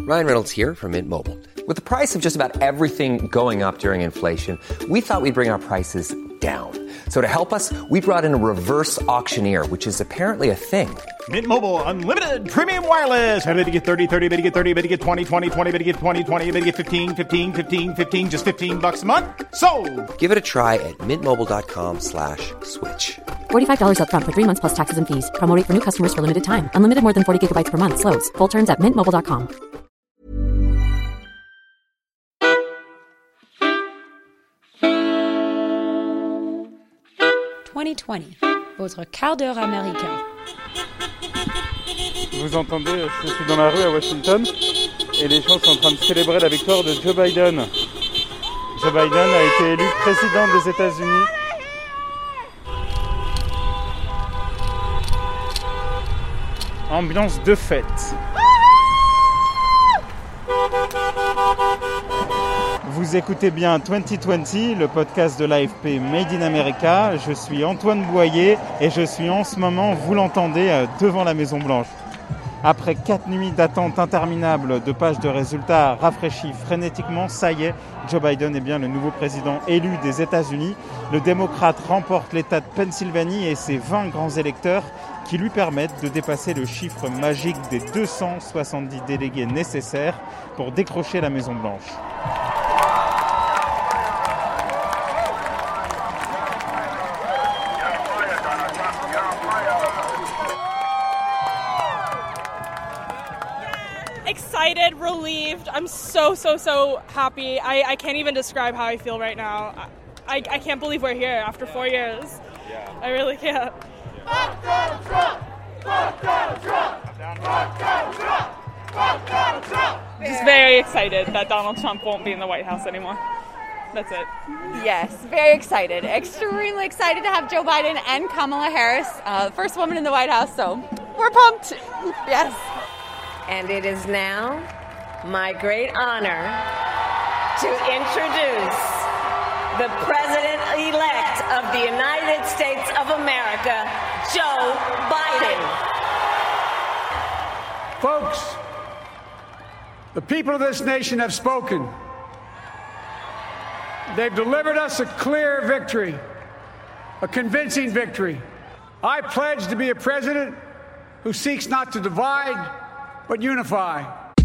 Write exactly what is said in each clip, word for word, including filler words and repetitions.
Ryan Reynolds here from Mint Mobile. With the price of just about everything going up during inflation, we thought we'd bring our prices down. So to help us, we brought in a reverse auctioneer, which is apparently a thing. Mint Mobile Unlimited Premium Wireless. How to get thirty, thirty, how to get thirty, how to get twenty, twenty, twenty, how to get twenty, twenty, how to get fifteen, fifteen, fifteen, fifteen, just fifteen bucks a month? Sold! Give it a try at mintmobile.com slash switch. forty-five dollars up front for three months plus taxes and fees. Promo rate for new customers for limited time. Unlimited more than forty gigabytes per month. Slows full terms at mint mobile dot com. twenty twenty, votre quart d'heure américain. Vous entendez, je suis dans la rue à Washington et les gens sont en train de célébrer la victoire de Joe Biden. Joe Biden a été élu président des États-Unis. Ambiance de fête. Vous écoutez bien vingt vingt, le podcast de l'A F P Made in America. Je suis Antoine Boyer et je suis en ce moment, vous l'entendez, devant la Maison Blanche. Après quatre nuits d'attente interminable de pages de résultats rafraîchis frénétiquement, ça y est, Joe Biden est bien le nouveau président élu des États-Unis. Le démocrate remporte l'État de Pennsylvanie et ses vingt grands électeurs qui lui permettent de dépasser le chiffre magique des deux cent soixante-dix délégués nécessaires pour décrocher la Maison Blanche. Excited, relieved. I'm so, so, so happy. I, I can't even describe how I feel right now. I, I can't believe we're here after four years. Yeah. I really can't. Fuck Donald Trump! Fuck Donald Trump! Fuck Donald Trump! Fuck Donald Trump! Just very excited that Donald Trump won't be in the White House anymore. That's it. Yes, very excited. Extremely excited to have Joe Biden and Kamala Harris, uh, first woman in the White House, so we're pumped. Yes. And it is now my great honor to introduce the President-elect of the United States of America, Joe Biden. Folks, the people of this nation have spoken. They've delivered us a clear victory, a convincing victory. I pledge to be a president who seeks not to divide, but unify.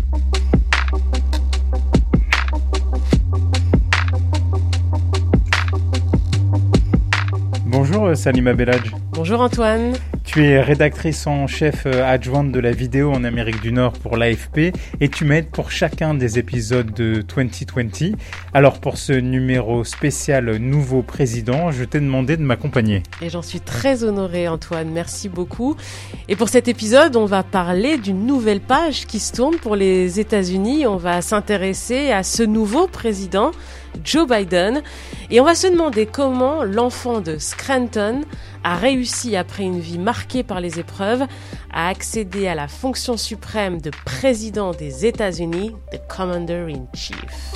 Bonjour Salima Belhadj. Bonjour Antoine. Tu es rédactrice en chef adjointe de la vidéo en Amérique du Nord pour l'A F P et tu m'aides pour chacun des épisodes de vingt vingt. Alors pour ce numéro spécial nouveau président, je t'ai demandé de m'accompagner. Et j'en suis très honorée Antoine, merci beaucoup. Et pour cet épisode, on va parler d'une nouvelle page qui se tourne pour les États-Unis. On va s'intéresser à ce nouveau président, Joe Biden, et on va se demander comment l'enfant de Scranton a réussi, après une vie marquée par les épreuves, à accéder à la fonction suprême de président des États-Unis, the Commander-in-Chief.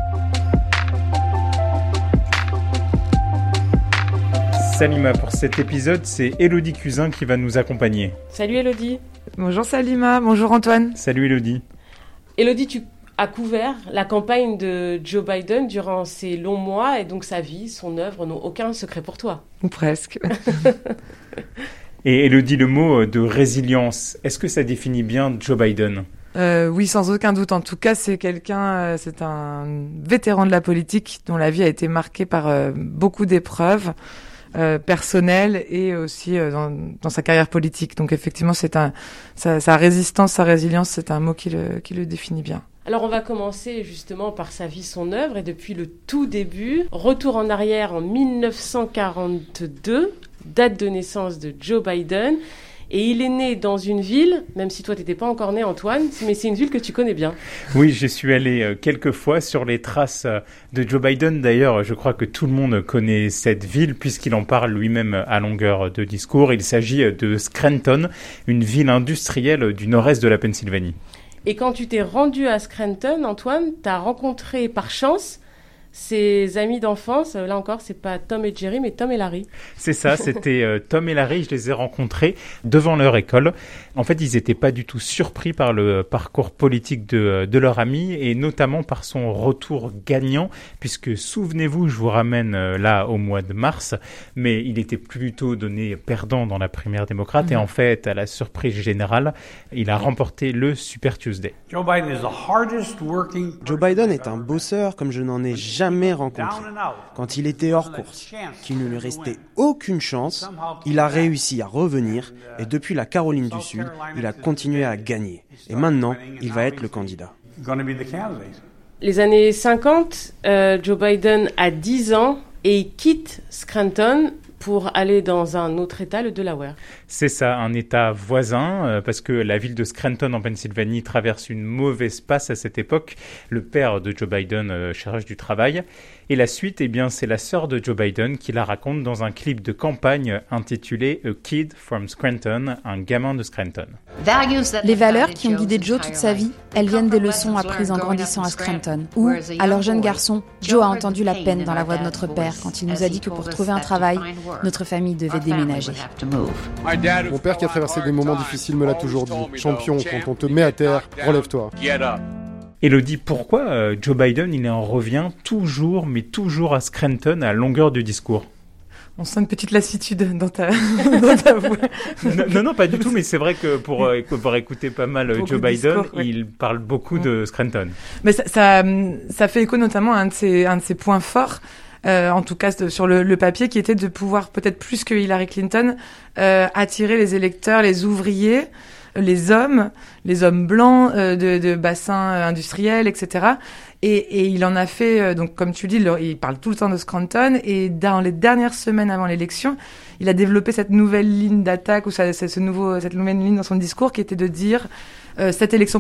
Salima, pour cet épisode, c'est Élodie Cuzin qui va nous accompagner. Salut Élodie. Bonjour Salima, bonjour Antoine. Salut Élodie. Élodie, tu a couvert la campagne de Joe Biden durant ces longs mois et donc sa vie, son œuvre n'ont aucun secret pour toi. Ou presque. Et Élodie, le mot de résilience, est-ce que ça définit bien Joe Biden ? euh, Oui, sans aucun doute. En tout cas, c'est quelqu'un, euh, c'est un vétéran de la politique dont la vie a été marquée par euh, beaucoup d'épreuves euh, personnelles et aussi euh, dans, dans sa carrière politique. Donc effectivement, c'est un sa, sa résistance, sa résilience, c'est un mot qui le qui le définit bien. Alors on va commencer justement par sa vie, son œuvre, et depuis le tout début, retour en arrière en dix-neuf cent quarante-deux, date de naissance de Joe Biden, et il est né dans une ville, même si toi t'étais pas encore né Antoine, mais c'est une ville que tu connais bien. Oui, j'y suis allé quelques fois sur les traces de Joe Biden. D'ailleurs, je crois que tout le monde connaît cette ville puisqu'il en parle lui-même à longueur de discours. Il s'agit de Scranton, une ville industrielle du nord-est de la Pennsylvanie. Et quand tu t'es rendu à Scranton, Antoine, t'as rencontré par chance Ses amis d'enfance, là encore, c'est pas Tom et Jerry, mais Tom et Larry. C'est ça, c'était euh, Tom et Larry, je les ai rencontrés devant leur école. En fait, ils n'étaient pas du tout surpris par le parcours politique de, de leur ami, et notamment par son retour gagnant, puisque souvenez-vous, je vous ramène euh, là au mois de mars, mais il était plutôt donné perdant dans la primaire démocrate, mmh. et en fait, à la surprise générale, il a remporté le Super Tuesday. Joe Biden is the hardest working... Joe Biden est un bosseur comme je n'en ai jamais jamais rencontré. Quand il était hors course, qu'il ne lui restait aucune chance, il a réussi à revenir et depuis la Caroline du Sud, il a continué à gagner. Et maintenant, il va être le candidat. Les années cinquante, euh, Joe Biden a dix ans et il quitte Scranton pour aller dans un autre État, le Delaware. C'est ça, un État voisin, euh, parce que la ville de Scranton en Pennsylvanie traverse une mauvaise passe à cette époque. Le père de Joe Biden euh, cherche du travail. Et la suite, eh bien, c'est la sœur de Joe Biden qui la raconte dans un clip de campagne intitulé « A Kid from Scranton », un gamin de Scranton. Les valeurs qui ont guidé Joe toute sa vie, elles viennent des leçons apprises en grandissant à Scranton, où, alors jeune garçon, Joe a entendu la peine dans la voix de notre père quand il nous a dit que pour trouver un travail, notre famille devait déménager. Mon père qui a traversé des moments difficiles me l'a toujours dit. Champion, quand on te met à terre, relève-toi. Élodie, pourquoi euh, Joe Biden, il en revient toujours, mais toujours à Scranton à longueur de discours? On sent une petite lassitude dans ta, dans ta voix. non, non, non, pas du tout, mais c'est vrai que pour, euh, pour écouter pas mal beaucoup Joe Biden, discours, ouais. il parle beaucoup mmh. de Scranton. Mais ça, ça, ça fait écho notamment à un de ses, un de ses points forts. Euh, en tout cas sur le, le papier, qui était de pouvoir, peut-être plus que Hillary Clinton, euh, attirer les électeurs, les ouvriers, les hommes, les hommes blancs euh, de, de bassins industriels, et cetera. Et, et il en a fait, euh, donc comme tu dis, le, il parle tout le temps de Scranton, et dans les dernières semaines avant l'élection, il a développé cette nouvelle ligne d'attaque, ou ça, ce nouveau, cette nouvelle ligne dans son discours, qui était de dire euh, cette élection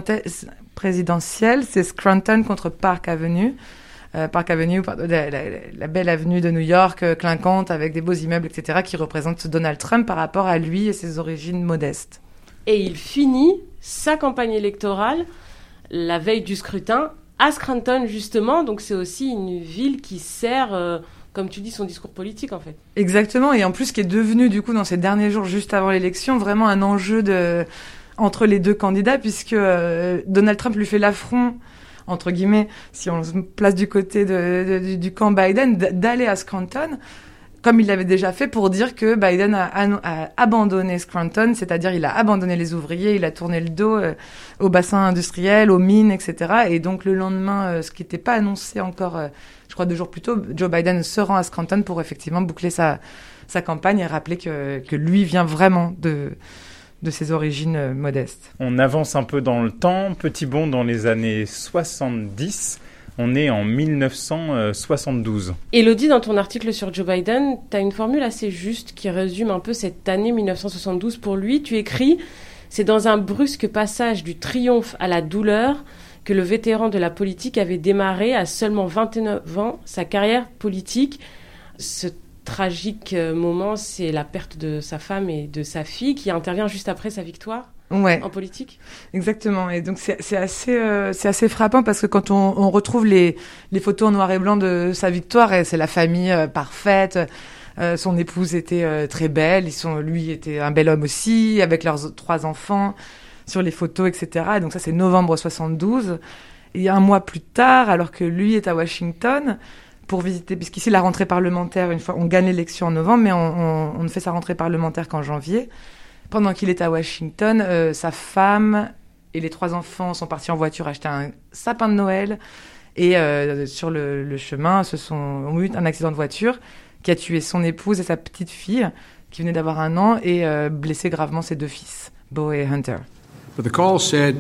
présidentielle, c'est Scranton contre Park Avenue. Euh, Park Avenue, la, la, la belle avenue de New York, euh, clinquante, avec des beaux immeubles, et cetera, qui représente Donald Trump par rapport à lui et ses origines modestes. Et il finit sa campagne électorale la veille du scrutin à Scranton, justement. Donc c'est aussi une ville qui sert, euh, comme tu dis, son discours politique, en fait. Exactement. Et en plus, qui est devenu, du coup, dans ces derniers jours, juste avant l'élection, vraiment un enjeu de... entre les deux candidats, puisque euh, Donald Trump lui fait l'affront, entre guillemets, si on se place du côté de, de, du, du camp Biden, d'aller à Scranton, comme il l'avait déjà fait, pour dire que Biden a, a, a abandonné Scranton, c'est-à-dire il a abandonné les ouvriers, il a tourné le dos euh, aux bassins industriels, aux mines, et cetera. Et donc le lendemain, euh, ce qui n'était pas annoncé encore, euh, je crois deux jours plus tôt, Joe Biden se rend à Scranton pour effectivement boucler sa, sa campagne et rappeler que, que lui vient vraiment de... de ses origines modestes. On avance un peu dans le temps, petit bond dans les années soixante-dix, on est en dix-neuf cent soixante-douze. Élodie, dans ton article sur Joe Biden, tu as une formule assez juste qui résume un peu cette année dix-neuf cent soixante-douze pour lui. Tu écris « C'est dans un brusque passage du triomphe à la douleur que le vétéran de la politique avait démarré à seulement vingt-neuf ans sa carrière politique. » Ce tragique moment, c'est la perte de sa femme et de sa fille qui intervient juste après sa victoire ouais. en politique. Exactement. Et donc c'est, c'est assez, euh, c'est assez frappant parce que quand on, on retrouve les, les photos en noir et blanc de sa victoire, et c'est la famille euh, parfaite. Euh, son épouse était euh, très belle. Ils sont, lui était un bel homme aussi, avec leurs trois enfants sur les photos, et cetera. Et donc ça, c'est novembre soixante-douze. Et un mois plus tard, alors que lui est à Washington pour visiter, puisqu'ici la rentrée parlementaire, une fois, on gagne l'élection en novembre, mais on, on, on ne fait sa rentrée parlementaire qu'en janvier. Pendant qu'il est à Washington, euh, sa femme et les trois enfants sont partis en voiture acheter un sapin de Noël, et euh, sur le, le chemin, se sont, ont eu un accident de voiture qui a tué son épouse et sa petite fille, qui venait d'avoir un an, et euh, blessé gravement ses deux fils, Beau et Hunter. But the call said,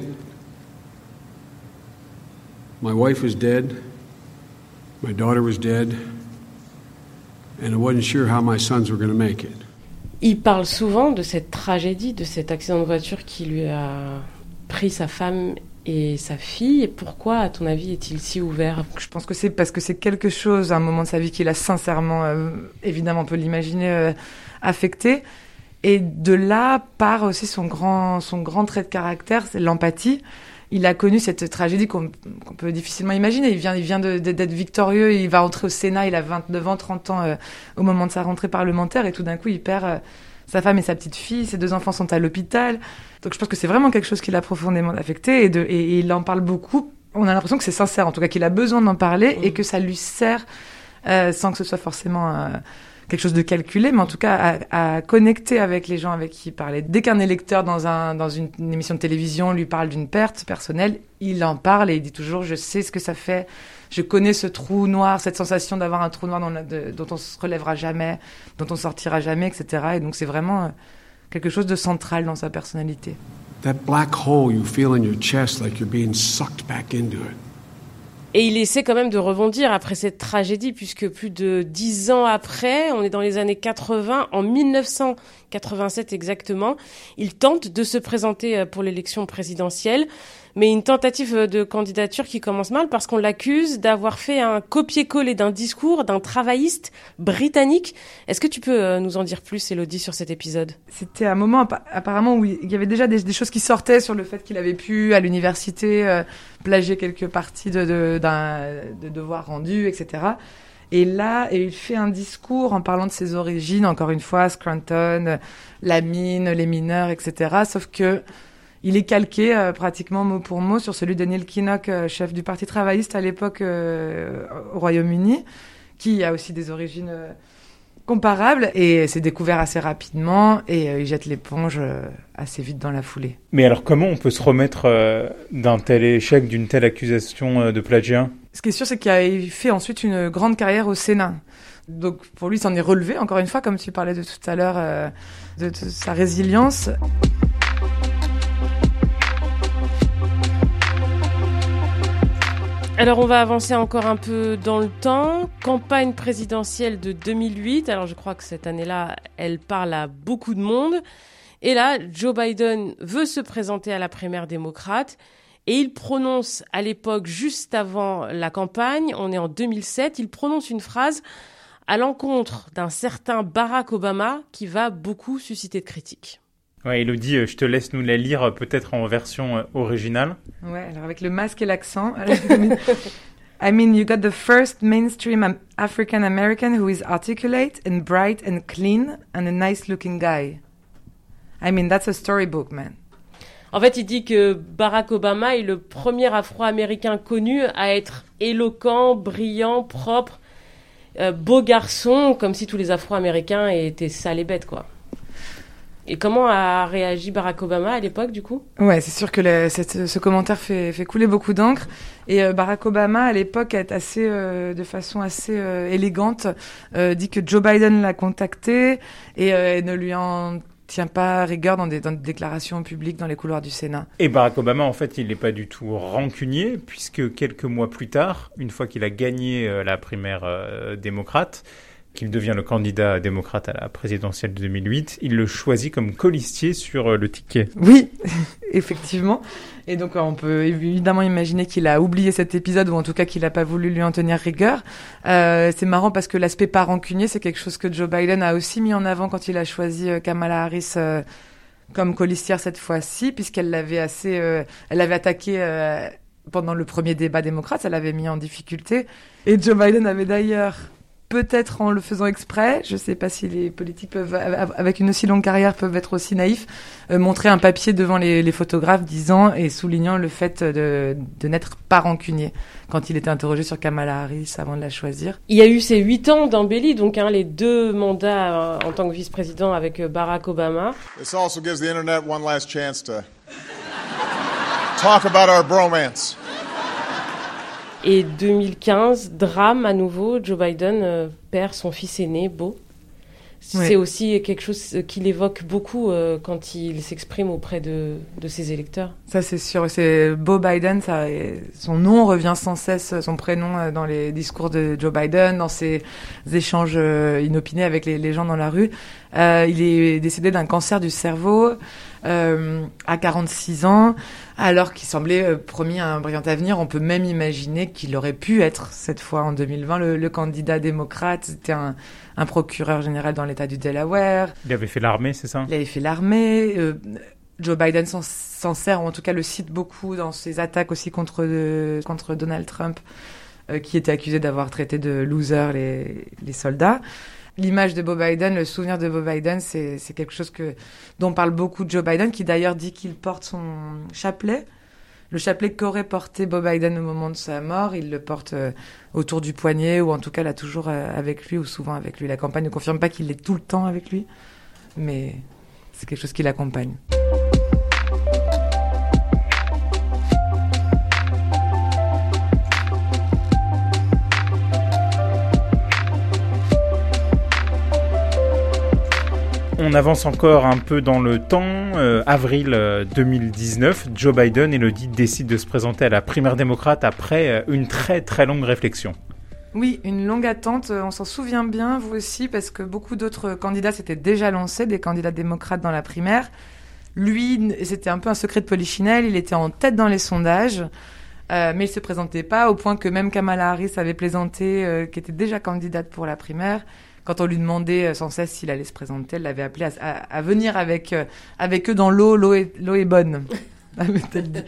my wife was dead. My daughter was dead, and I wasn't sure how my sons were going to make it. Il parle souvent de cette tragédie, de cet accident de voiture qui lui a pris sa femme et sa fille. Et pourquoi, à ton avis, est-il si ouvert ? Je pense que c'est parce que c'est quelque chose, un moment de sa vie qu'il a sincèrement, euh, évidemment, on peut l'imaginer, euh, affecté. Et de là part aussi son grand, son grand trait de caractère, c'est l'empathie. il a connu cette tragédie qu'on, qu'on peut difficilement imaginer. Il vient, il vient de, de, d'être victorieux, il va rentrer au Sénat, il a vingt-neuf ans, trente ans euh, au moment de sa rentrée parlementaire, et tout d'un coup, il perd euh, sa femme et sa petite fille, ses deux enfants sont à l'hôpital. Donc je pense que c'est vraiment quelque chose qui l'a profondément affecté, et, de, et, et il en parle beaucoup. On a l'impression que c'est sincère, en tout cas qu'il a besoin d'en parler, mmh. et que ça lui sert, euh, sans que ce soit forcément... Euh, quelque chose de calculé, mais en tout cas à, à connecter avec les gens avec qui il parlait. Dès qu'un électeur dans, un, dans une, une émission de télévision lui parle d'une perte personnelle, il en parle et il dit toujours « je sais ce que ça fait, je connais ce trou noir, cette sensation d'avoir un trou noir dont, de, dont on se relèvera jamais, dont on sortira jamais, et cetera » Et donc c'est vraiment quelque chose de central dans sa personnalité. That black hole you feel in your chest like you're being sucked back into it. Et il essaie quand même de rebondir après cette tragédie, puisque plus de dix ans après, on est dans les années quatre-vingts, en dix-neuf cent quatre-vingt-sept exactement, il tente de se présenter pour l'élection présidentielle, mais une tentative de candidature qui commence mal parce qu'on l'accuse d'avoir fait un copier-coller d'un discours d'un travailliste britannique. Est-ce que tu peux nous en dire plus, Élodie, sur cet épisode ? C'était un moment apparemment où il y avait déjà des, des choses qui sortaient sur le fait qu'il avait pu, à l'université, euh, plagier quelques parties de, de, d'un, de devoirs rendus, et cetera. Et là, il fait un discours en parlant de ses origines, encore une fois, Scranton, la mine, les mineurs, et cetera. Sauf que il est calqué euh, pratiquement mot pour mot sur celui de Neil Kinnock, euh, chef du Parti travailliste à l'époque euh, au Royaume-Uni, qui a aussi des origines euh, comparables, et c'est découvert assez rapidement, et euh, il jette l'éponge euh, assez vite dans la foulée. Mais alors comment on peut se remettre euh, d'un tel échec, d'une telle accusation euh, de plagiat ? Ce qui est sûr, c'est qu'il a fait ensuite une grande carrière au Sénat. Donc pour lui, il s'en est relevé, encore une fois, comme tu parlais de tout à l'heure, euh, de, de sa résilience. Alors on va avancer encore un peu dans le temps. Campagne présidentielle de deux mille huit. Alors je crois que cette année-là, elle parle à beaucoup de monde. Et là, Joe Biden veut se présenter à la primaire démocrate. Et il prononce à l'époque, juste avant la campagne, on est en deux mille sept, il prononce une phrase à l'encontre d'un certain Barack Obama qui va beaucoup susciter de critiques. Ouais, Élodie, je te laisse nous la lire peut-être en version originale. Ouais, alors avec le masque et l'accent. I mean, you got the first mainstream African American who is articulate and bright and clean and a nice looking guy. I mean, that's a storybook, man. En fait, il dit que Barack Obama est le premier Afro-Américain connu à être éloquent, brillant, propre, euh, beau garçon, comme si tous les Afro-Américains étaient sales et bêtes, quoi. Et comment a réagi Barack Obama à l'époque, du coup ? Ouais, c'est sûr que le, cette, ce commentaire fait, fait couler beaucoup d'encre. Et euh, Barack Obama, à l'époque, est assez, euh, de façon assez euh, élégante, euh, dit que Joe Biden l'a contacté et euh, ne lui en tient pas rigueur dans des, dans des déclarations publiques dans les couloirs du Sénat. Et Barack Obama, en fait, il n'est pas du tout rancunier, puisque quelques mois plus tard, une fois qu'il a gagné euh, la primaire euh, démocrate, qu'il devient le candidat démocrate à la présidentielle de deux mille huit, il le choisit comme colistier sur euh, le ticket. Oui, effectivement. Et donc, on peut évidemment imaginer qu'il a oublié cet épisode, ou en tout cas qu'il n'a pas voulu lui en tenir rigueur. Euh, c'est marrant parce que l'aspect pas rancunier, c'est quelque chose que Joe Biden a aussi mis en avant quand il a choisi euh, Kamala Harris euh, comme colistière cette fois-ci, puisqu'elle l'avait assez, euh, elle l'avait attaqué euh, pendant le premier débat démocrate, ça l'avait mis en difficulté. Et Joe Biden avait d'ailleurs, peut-être en le faisant exprès, je ne sais pas si les politiques peuvent, avec une aussi longue carrière, peuvent être aussi naïfs, euh, montrer un papier devant les, les photographes disant et soulignant le fait de, de n'être pas rancunier quand il était interrogé sur Kamala Harris avant de la choisir. Il y a eu ces huit ans d'embellie, donc hein, les deux mandats euh, en tant que vice-président avec euh, Barack Obama. This also gives the internet one last chance to talk about our bromance. Et deux mille quinze, drame à nouveau, Joe Biden euh, perd son fils aîné, Beau. C'est ouais. aussi quelque chose qu'il évoque beaucoup euh, quand il s'exprime auprès de, de ses électeurs. Ça, c'est sûr. C'est Beau Biden, ça, son nom revient sans cesse, son prénom, dans les discours de Joe Biden, dans ses échanges inopinés avec les, les gens dans la rue. Euh, il est décédé d'un cancer du cerveau euh, à quarante-six ans, alors qu'il semblait euh, promis un brillant avenir. On peut même imaginer qu'il aurait pu être, cette fois en deux mille vingt, le, le candidat démocrate. C'était un, un procureur général dans l'État du Delaware. Il avait fait l'armée, c'est ça ? Il avait fait l'armée. Euh, Joe Biden s'en, s'en sert, ou en tout cas le cite beaucoup dans ses attaques aussi contre, de, contre Donald Trump, euh, qui était accusé d'avoir traité de losers les, les soldats. L'image de Beau Biden, le souvenir de Beau Biden, c'est, c'est quelque chose que, dont parle beaucoup Joe Biden, qui d'ailleurs dit qu'il porte son chapelet. Le chapelet qu'aurait porté Beau Biden au moment de sa mort, il le porte euh, autour du poignet, ou en tout cas l'a toujours euh, avec lui, ou souvent avec lui. La campagne ne confirme pas qu'il l'est tout le temps avec lui, mais c'est quelque chose qui l'accompagne. On avance encore un peu dans le temps. Euh, avril deux mille dix-neuf, Joe Biden, Élodie, décide de se présenter à la primaire démocrate après euh, une très très longue réflexion. Oui, une longue attente. On s'en souvient bien, vous aussi, parce que beaucoup d'autres candidats s'étaient déjà lancés, des candidats démocrates dans la primaire. Lui, c'était un peu un secret de polichinelle. Il était en tête dans les sondages, euh, mais il se présentait pas, au point que même Kamala Harris avait plaisanté, euh, qui était déjà candidate pour la primaire. Quand on lui demandait sans cesse s'il allait se présenter, elle l'avait appelé à, à, à venir avec, euh, avec eux dans l'eau. L'eau est, l'eau est bonne, avait-elle dit.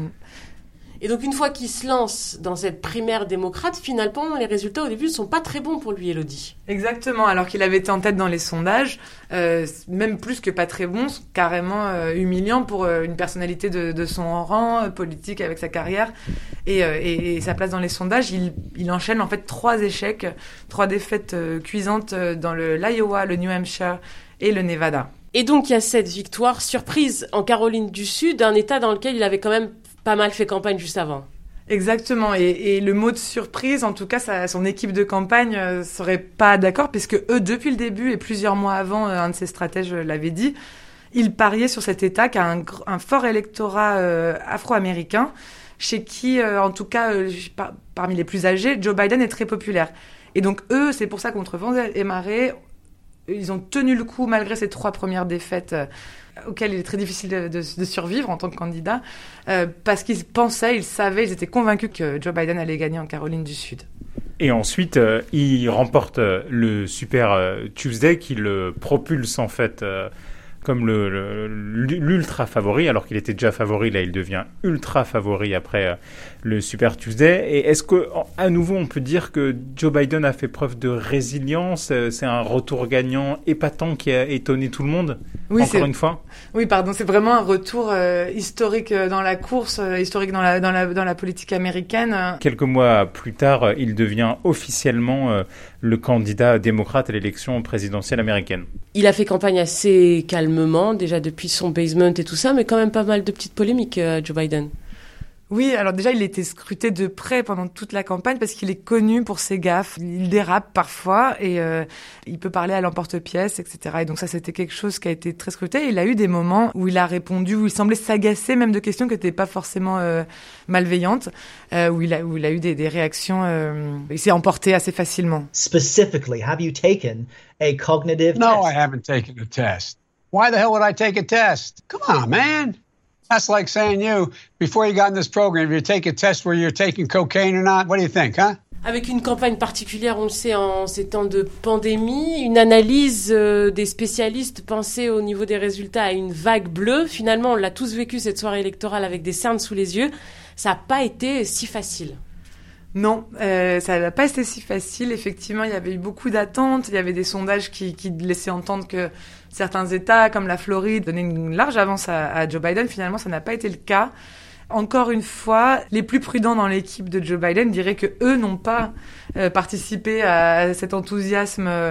Et donc, une fois qu'il se lance dans cette primaire démocrate, finalement, les résultats au début ne sont pas très bons pour lui, Élodie. Exactement, alors qu'il avait été en tête dans les sondages, euh, même plus que pas très bons, carrément euh, humiliant pour euh, une personnalité de, de son rang euh, politique avec sa carrière et, euh, et, et sa place dans les sondages. Il, il enchaîne en fait trois échecs, trois défaites euh, cuisantes euh, dans le, l'Iowa, le New Hampshire et le Nevada. Et donc, il y a cette victoire surprise en Caroline du Sud, un État dans lequel il avait quand même pas mal fait campagne juste avant. Exactement, et, et le mot de surprise, en tout cas, ça, son équipe de campagne euh, serait pas d'accord, puisque eux, depuis le début et plusieurs mois avant, euh, un de ses stratèges l'avait dit, ils pariaient sur cet État qui a un, un fort électorat euh, afro-américain, chez qui, euh, en tout cas, euh, par, parmi les plus âgés, Joe Biden est très populaire. Et donc eux, c'est pour ça contre vents et marées, ils ont tenu le coup malgré ces trois premières défaites euh, auxquelles il est très difficile de, de, de survivre en tant que candidat, euh, parce qu'ils pensaient, ils savaient, ils étaient convaincus que Joe Biden allait gagner en Caroline du Sud. Et ensuite, euh, il remporte euh, le Super euh, Tuesday qui le propulse en fait euh, comme le, le, l'ultra favori, alors qu'il était déjà favori, là il devient ultra favori après euh, le Super Tuesday. Et est-ce qu'à nouveau on peut dire que Joe Biden a fait preuve de résilience? C'est un retour gagnant épatant qui a étonné tout le monde, oui, encore c'est... une fois? Oui, pardon, c'est vraiment un retour euh, historique dans la course, euh, historique dans la, dans, la, dans la politique américaine. Quelques mois plus tard, il devient officiellement euh, le candidat démocrate à l'élection présidentielle américaine. Il a fait campagne assez calmement, déjà depuis son basement et tout ça, mais quand même pas mal de petites polémiques, euh, Joe Biden. Oui, alors déjà, il était scruté de près pendant toute la campagne parce qu'il est connu pour ses gaffes. Il dérape parfois et euh, il peut parler à l'emporte-pièce, et cetera. Et donc ça, c'était quelque chose qui a été très scruté. Il a eu des moments où il a répondu, où il semblait s'agacer même de questions qui n'étaient pas forcément euh, malveillantes, euh, où, il a, où il a eu des, des réactions... Euh, il s'est emporté assez facilement. Specifically, have you taken a cognitive no, test? No, I haven't taken a test. Why the hell would I take a test? Come on, man. That's like saying you, before you got in this program, you take a test where you're taking cocaine or not. What do you think, huh? Avec une campagne particulière, on le sait, en ces temps de pandémie, une analyse euh, des spécialistes pensait au niveau des résultats à une vague bleue. Finalement, on l'a tous vécu cette soirée électorale avec des cernes sous les yeux. Ça n'a pas été si facile. Non, euh, ça n'a pas été si facile. Effectivement, il y avait eu beaucoup d'attentes. Il y avait des sondages qui, qui laissaient entendre que certains États, comme la Floride, donnaient une large avance à, à Joe Biden. Finalement, ça n'a pas été le cas. Encore une fois, les plus prudents dans l'équipe de Joe Biden diraient que eux n'ont pas euh, participé à cet enthousiasme euh,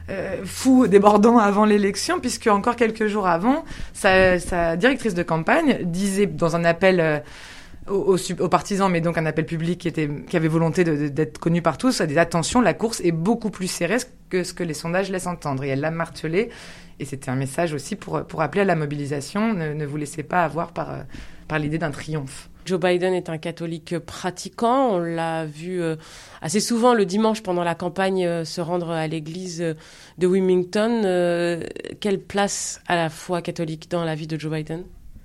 fou, débordant avant l'élection, puisque encore quelques jours avant, sa, sa directrice de campagne disait dans un appel... Euh, Aux, aux, aux partisans, mais donc un appel public qui, était, qui avait volonté de, de, d'être connu par tous, a dit attention, la course est beaucoup plus serrée que ce que les sondages laissent entendre. Et elle l'a martelé, et c'était un message aussi pour, pour appeler à la mobilisation. Ne, ne vous laissez pas avoir par, par l'idée d'un triomphe. Joe Biden est un catholique pratiquant. On l'a vu euh, assez souvent le dimanche pendant la campagne euh, se rendre à l'église de Wilmington. Euh, quelle place a la foi catholique dans la vie de Joe Biden ?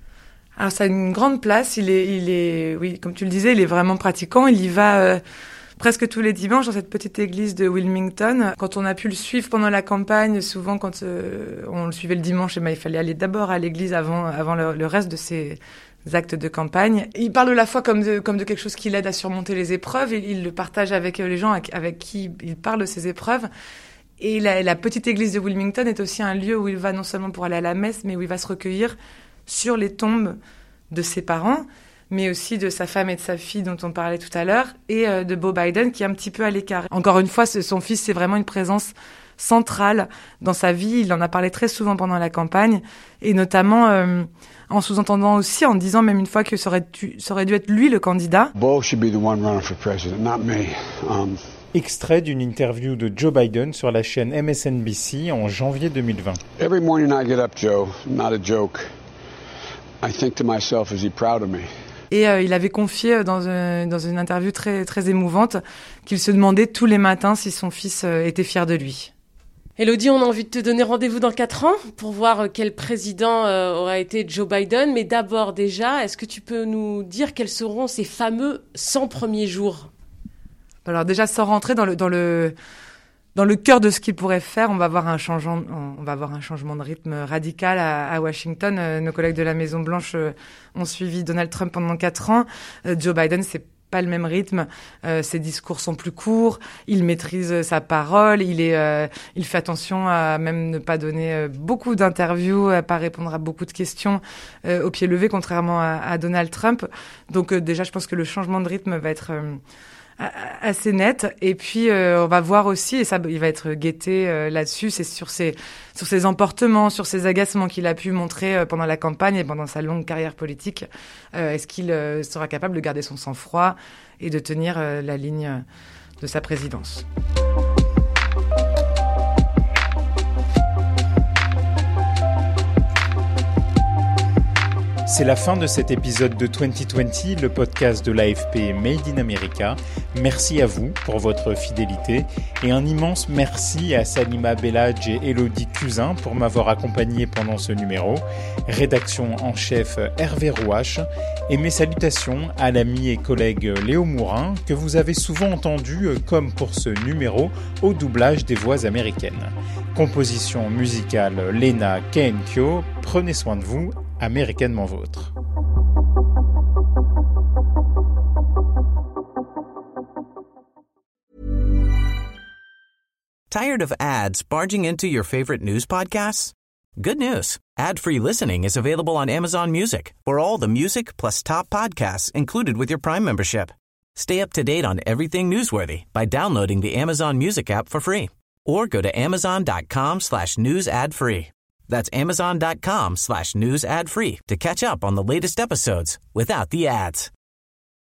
Alors ça a une grande place, il est, il est, oui, comme tu le disais, il est vraiment pratiquant, il y va euh, presque tous les dimanches dans cette petite église de Wilmington. Quand on a pu le suivre pendant la campagne, souvent quand euh, on le suivait le dimanche, eh ben, il fallait aller d'abord à l'église avant, avant le, le reste de ses actes de campagne. Il parle de la foi comme de, comme de quelque chose qui l'aide à surmonter les épreuves. Il, il le partage avec les gens avec, avec qui il parle de ces épreuves. Et la, la petite église de Wilmington est aussi un lieu où il va non seulement pour aller à la messe, mais où il va se recueillir sur les tombes de ses parents, mais aussi de sa femme et de sa fille dont on parlait tout à l'heure, et euh, de Beau Biden qui est un petit peu à l'écart. Encore une fois, son fils, c'est vraiment une présence centrale dans sa vie. Il en a parlé très souvent pendant la campagne, et notamment euh, en sous-entendant aussi, en disant même une fois que ça aurait dû, ça aurait dû être lui le candidat. Beau should be the one running for president, not me. Um... Extrait d'une interview de Joe Biden sur la chaîne M S N B C en janvier deux mille vingt. Every morning I get up, Joe, not a joke. I think to myself, is he proud of me? Et euh, il avait confié dans, une, dans une interview très, très émouvante qu'il se demandait tous les matins si son fils euh, était fier de lui. Élodie, on a envie de te donner rendez-vous dans quatre ans pour voir quel président euh, aura été Joe Biden. Mais d'abord déjà, est-ce que tu peux nous dire quels seront ces fameux cent premiers jours ? Alors déjà, sans rentrer dans le, dans le, dans le cœur de ce qu'il pourrait faire, on va avoir un changement, on va avoir un changement de rythme radical à, à Washington. Euh, nos collègues de la Maison Blanche euh, ont suivi Donald Trump pendant quatre ans. Euh, Joe Biden, c'est pas le même rythme. Euh, ses discours sont plus courts. Il maîtrise sa parole. Il est, euh, il fait attention à même ne pas donner euh, beaucoup d'interviews, à pas répondre à beaucoup de questions euh, au pied levé, contrairement à, à Donald Trump. Donc euh, déjà, je pense que le changement de rythme va être euh, assez net. Et puis euh, on va voir aussi, et ça il va être guetté euh, là-dessus, c'est sur ses sur ses emportements, sur ses agacements qu'il a pu montrer euh, pendant la campagne et pendant sa longue carrière politique. Euh, est-ce qu'il euh, sera capable de garder son sang-froid et de tenir euh, la ligne de sa présidence? C'est la fin de cet épisode de vingt vingt, le podcast de l'A F P Made in America. Merci à vous pour votre fidélité et un immense merci à Salima Belhadj et Élodie Cuzin pour m'avoir accompagné pendant ce numéro. Rédaction en chef Hervé Rouache et mes salutations à l'ami et collègue Léo Mourin que vous avez souvent entendu, comme pour ce numéro, au doublage des voix américaines. Composition musicale Lena Kenkyo. Prenez soin de vous. Américainement vôtre. Tired of ads barging into your favorite news podcasts? Good news. Ad-free listening is available on Amazon Music for all the music plus top podcasts included with your Prime membership. Stay up to date on everything newsworthy by downloading the Amazon Music app for free or go to amazon.com slash news ad free. That's amazon.com slash news ad free to catch up on the latest episodes without the ads.